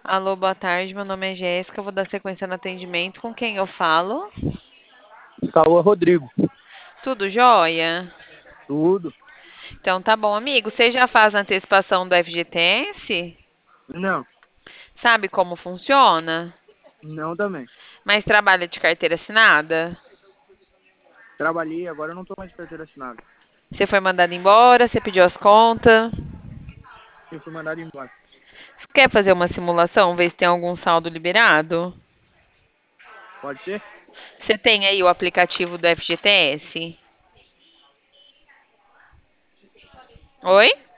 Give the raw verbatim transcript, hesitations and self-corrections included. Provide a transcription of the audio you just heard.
Alô, boa tarde. Meu nome é Jéssica. Eu vou dar sequência no atendimento. Com quem eu falo? Cauã Rodrigo. Tudo jóia? Tudo? Então tá bom, amigo. Você já faz a antecipação do F G T S? Não, Sabe como funciona? não também. Mas trabalha de carteira assinada? Trabalhei, agora eu não tô mais de carteira assinada. Você foi mandado embora? Você pediu as contas? Eu fui mandado embora. Você quer fazer uma simulação, ver se tem algum saldo liberado? Pode ser? Você tem aí o aplicativo do F G T S? Oi?